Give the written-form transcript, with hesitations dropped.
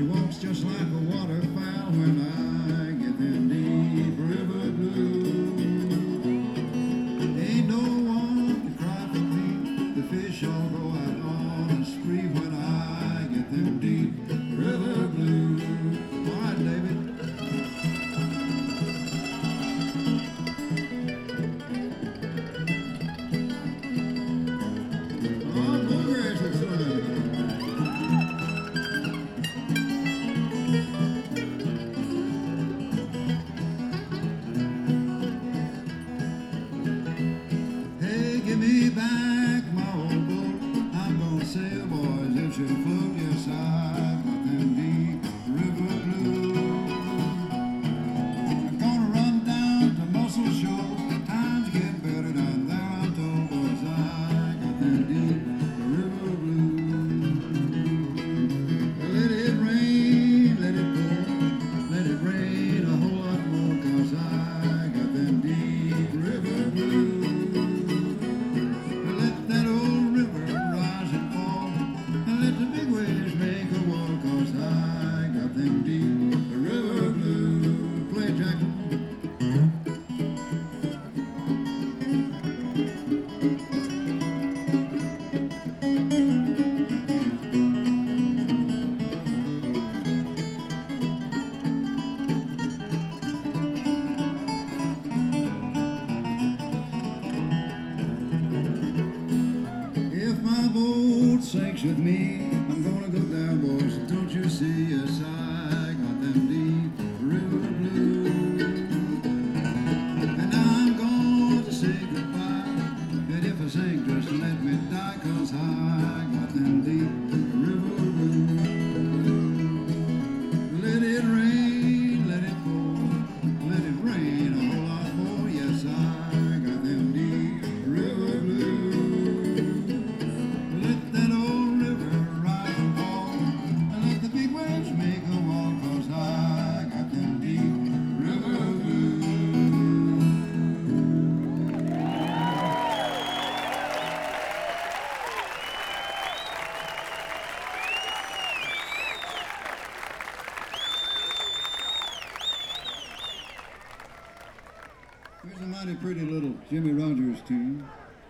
She walks just like a waterfowl when I get them deep river blues. Ain't no one to cry for me. The fish all go out on a spree when I get them deep river blues. All right, David. Oh, bluegrass looks like. Hey, give me back my old boat. I'm gonna sail, boys, it should float. Yes, I've got them deep river blues. I'm gonna run down to Muscle Shoals. Times get better down there, I'm told, boys. I got them deep river blues. Let it rain, let it pour, let it rain a whole lot more, 'cause I got them deep river blues. Let that old river rise and fall, and let the big waves make a wall, 'cause I got them deep river blues. Play, Jackson. If my boat sinks with me, I'm gonna go down, boys. Don't you see? Yes, I got them deep river blues. And I'm going to say goodbye. And if I sink, just let me die, 'cause I got them deep river blues. Let it rain, let it pour, let it rain a whole lot more. Yes, I got them deep river blues. Let that old river rise and fall, and let the big waves make a wall, 'cause I got them deep river blues. Here's a mighty pretty little Jimmie Rogers tune.